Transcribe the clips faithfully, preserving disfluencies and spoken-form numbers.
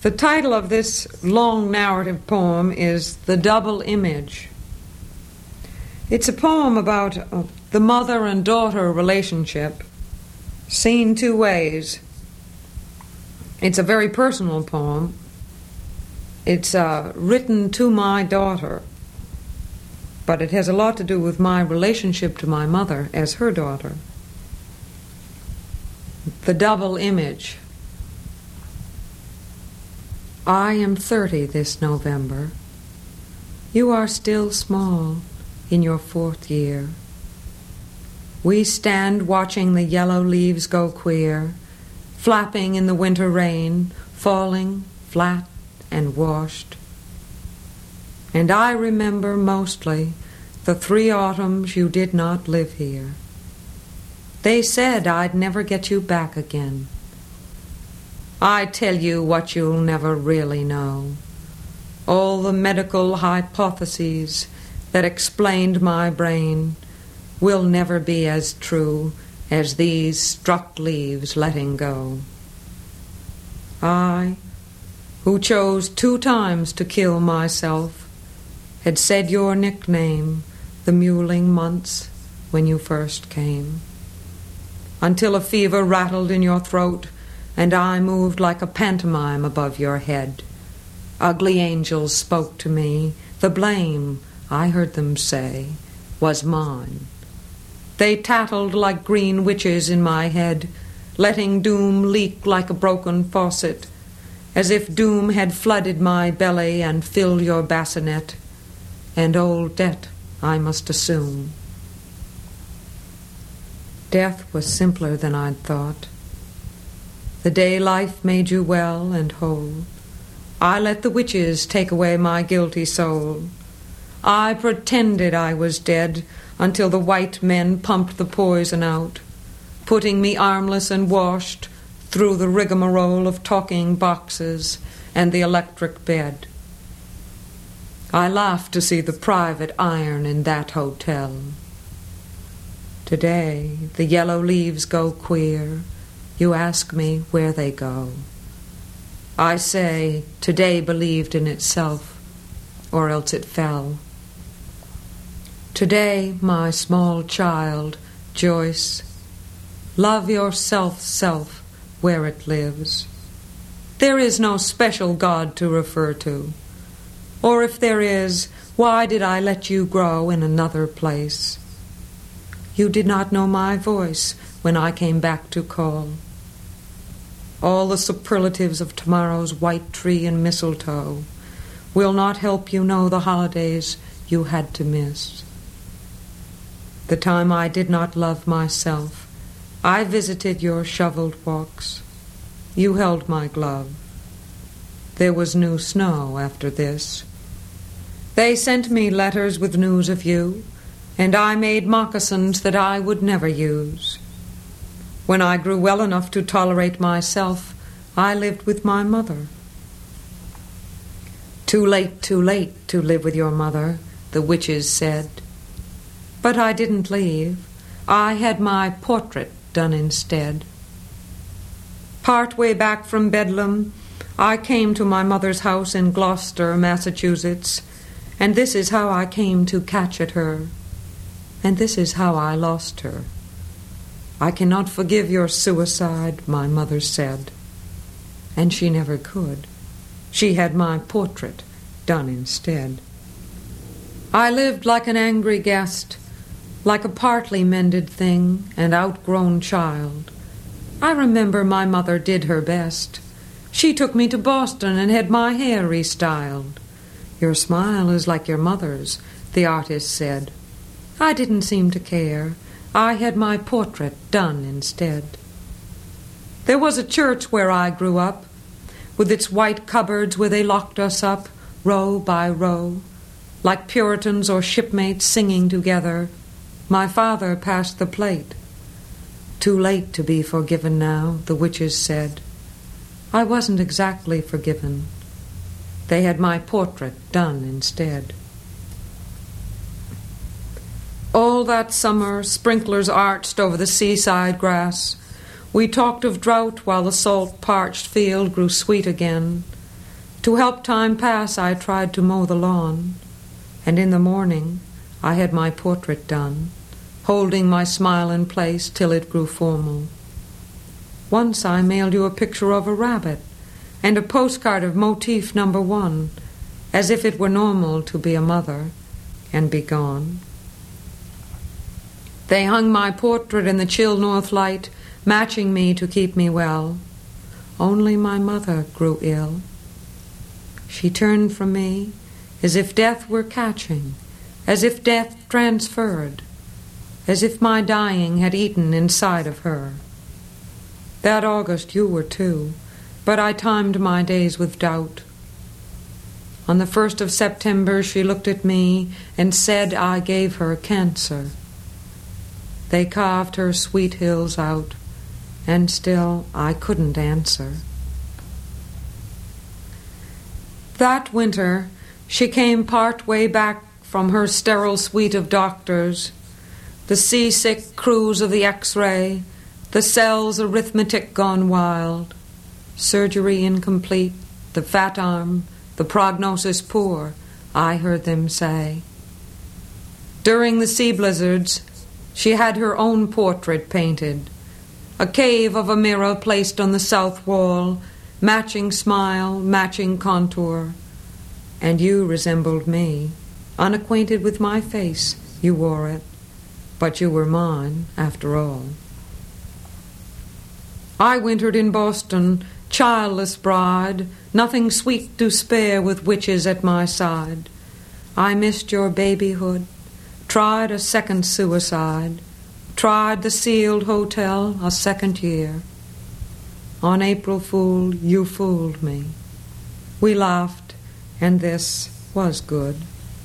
The title of this long narrative poem is The Double Image. It's a poem about uh, the mother and daughter relationship seen two ways. It's a very personal poem. It's uh, written to my daughter, but it has a lot to do with my relationship to my mother as her daughter. The Double Image. I am thirty this November. You are still small in your fourth year. We stand watching the yellow leaves go queer, flapping in the winter rain, falling flat and washed. And I remember mostly the three autumns you did not live here. They said I'd never get you back again. I tell you what you'll never really know. All the medical hypotheses that explained my brain will never be as true as these struck leaves letting go. I, who chose two times to kill myself, had said your nickname the muling months when you first came, until a fever rattled in your throat and I moved like a pantomime above your head. Ugly angels spoke to me. The blame, I heard them say, was mine. They tattled like green witches in my head, letting doom leak like a broken faucet, as if doom had flooded my belly and filled your bassinet, and old debt I must assume. Death was simpler than I'd thought. The day life made you well and whole, I let the witches take away my guilty soul. I pretended I was dead until the white men pumped the poison out, putting me armless and washed through the rigmarole of talking boxes and the electric bed. I laughed to see the private iron in that hotel. Today the yellow leaves go queer. You ask me where they go. I say, today believed in itself, or else it fell. Today, my small child, Joyce, love yourself, self, where it lives. There is no special God to refer to. Or if there is, why did I let you grow in another place? You did not know my voice when I came back to call. All the superlatives of tomorrow's white tree and mistletoe will not help you know the holidays you had to miss. The time I did not love myself, I visited your shoveled walks. You held my glove. There was new snow after this. They sent me letters with news of you, and I made moccasins that I would never use. When I grew well enough to tolerate myself, I lived with my mother. Too late, too late to live with your mother, the witches said. But I didn't leave. I had my portrait done instead. Part way back from Bedlam, I came to my mother's house in Gloucester, Massachusetts, and this is how I came to catch at her, and this is how I lost her. I cannot forgive your suicide, my mother said. And she never could. She had my portrait done instead. I lived like an angry guest, like a partly mended thing, an outgrown child. I remember my mother did her best. She took me to Boston and had my hair restyled. Your smile is like your mother's, the artist said. I didn't seem to care. I had my portrait done instead. There was a church where I grew up, with its white cupboards where they locked us up, row by row, like Puritans or shipmates singing together. My father passed the plate. Too late to be forgiven now, the witches said. I wasn't exactly forgiven. They had my portrait done instead. All that summer, sprinklers arched over the seaside grass. We talked of drought while the salt-parched field grew sweet again. To help time pass, I tried to mow the lawn, and in the morning I had my portrait done, holding my smile in place till it grew formal. Once I mailed you a picture of a rabbit and a postcard of motif number one, as if it were normal to be a mother and be gone. They hung my portrait in the chill north light, matching me to keep me well. Only my mother grew ill. She turned from me as if death were catching, as if death transferred, as if my dying had eaten inside of her. That August you were too, but I timed my days with doubt. On the first of September she looked at me and said I gave her cancer. They carved her sweet hills out, and still I couldn't answer. That winter she came part way back from her sterile suite of doctors, the seasick crews of the X-ray, the cell's arithmetic gone wild, surgery incomplete, the fat arm, the prognosis poor, I heard them say. During the sea blizzards, she had her own portrait painted, a cave of a mirror placed on the south wall, matching smile, matching contour. And you resembled me, unacquainted with my face, you wore it, but you were mine after all. I wintered in Boston, childless bride, nothing sweet to spare with witches at my side. I missed your babyhood, tried a second suicide, tried the sealed hotel a second year. On April Fool, you fooled me. We laughed, and this was good.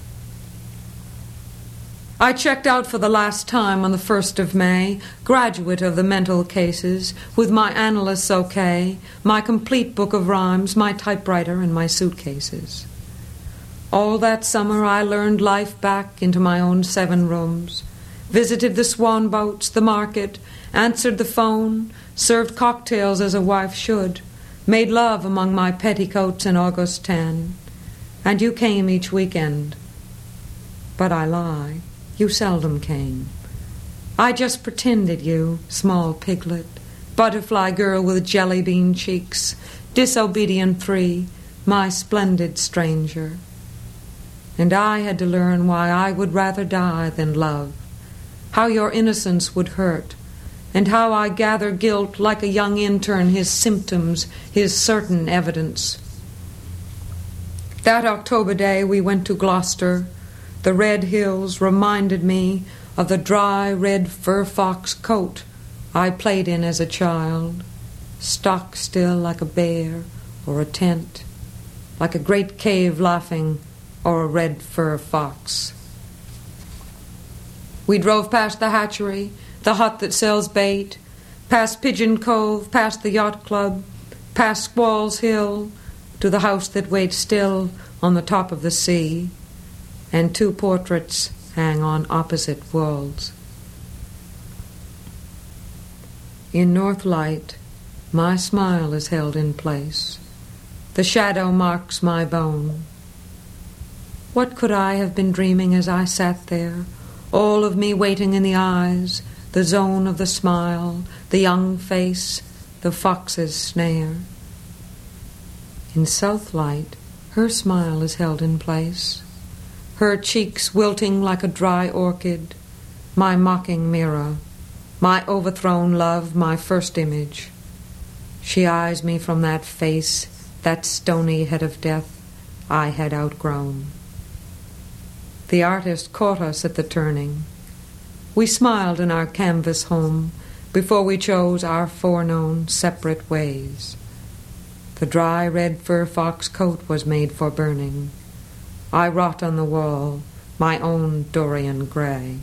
I checked out for the last time on the first of May, graduate of the mental cases, with my analysts okay, my complete book of rhymes, my typewriter, and my suitcases. All that summer I learned life back into my own seven rooms, visited the swan boats, the market, answered the phone, served cocktails as a wife should, made love among my petticoats in August tan. And you came each weekend. But I lie. You seldom came. I just pretended you, small piglet, butterfly girl with jelly bean cheeks, disobedient three, my splendid stranger. And I had to learn why I would rather die than love, how your innocence would hurt, and how I gather guilt like a young intern, his symptoms, his certain evidence. That October day we went to Gloucester. The red hills reminded me of the dry red fur fox coat I played in as a child, stock still like a bear or a tent, like a great cave laughing or a red fur fox. We drove past the hatchery, the hut that sells bait, past Pigeon Cove, past the yacht club, past Squall's Hill, to the house that waits still on the top of the sea, and two portraits hang on opposite walls. In North Light, my smile is held in place. The shadow marks my bone. What could I have been dreaming as I sat there, all of me waiting in the eyes, the zone of the smile, the young face, the fox's snare? In South Light, her smile is held in place, her cheeks wilting like a dry orchid, my mocking mirror, my overthrown love, my first image. She eyes me from that face, that stony head of death I had outgrown. The artist caught us at the turning. We smiled in our canvas home before we chose our foreknown separate ways. The dry red fur fox coat was made for burning. I wrought on the wall my own Dorian Gray.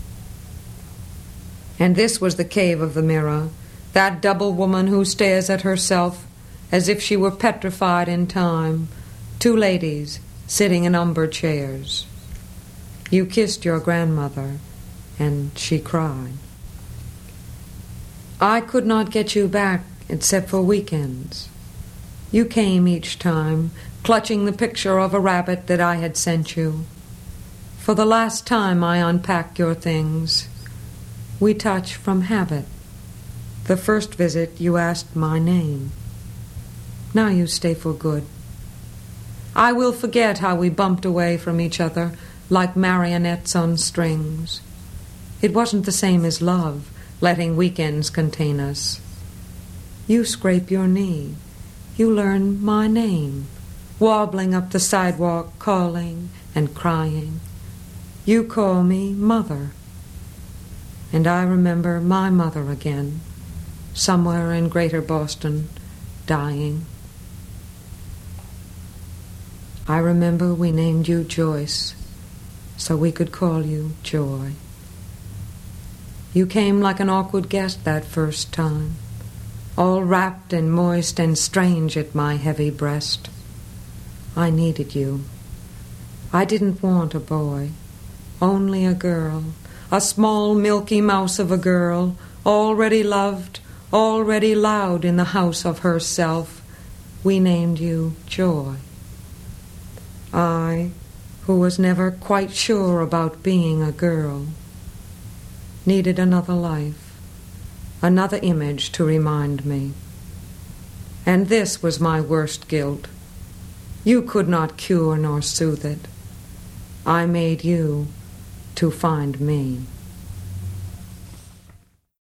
And this was the cave of the mirror, that double woman who stares at herself as if she were petrified in time, two ladies sitting in umber chairs. You kissed your grandmother, and she cried. I could not get you back except for weekends. You came each time, clutching the picture of a rabbit that I had sent you. For the last time I unpack your things. We touch from habit. The first visit you asked my name. Now you stay for good. I will forget how we bumped away from each other like marionettes on strings. It wasn't the same as love, letting weekends contain us. You scrape your knee. You learn my name, wobbling up the sidewalk, calling and crying. You call me Mother. And I remember my mother again, somewhere in Greater Boston, dying. I remember we named you Joyce, so we could call you Joy. You came like an awkward guest that first time, all wrapped and moist and strange at my heavy breast. I needed you. I didn't want a boy, only a girl, a small milky mouse of a girl, already loved, already loud in the house of herself. We named you Joy. I, who was never quite sure about being a girl, needed another life, another image to remind me. And this was my worst guilt. You could not cure nor soothe it. I made you to find me.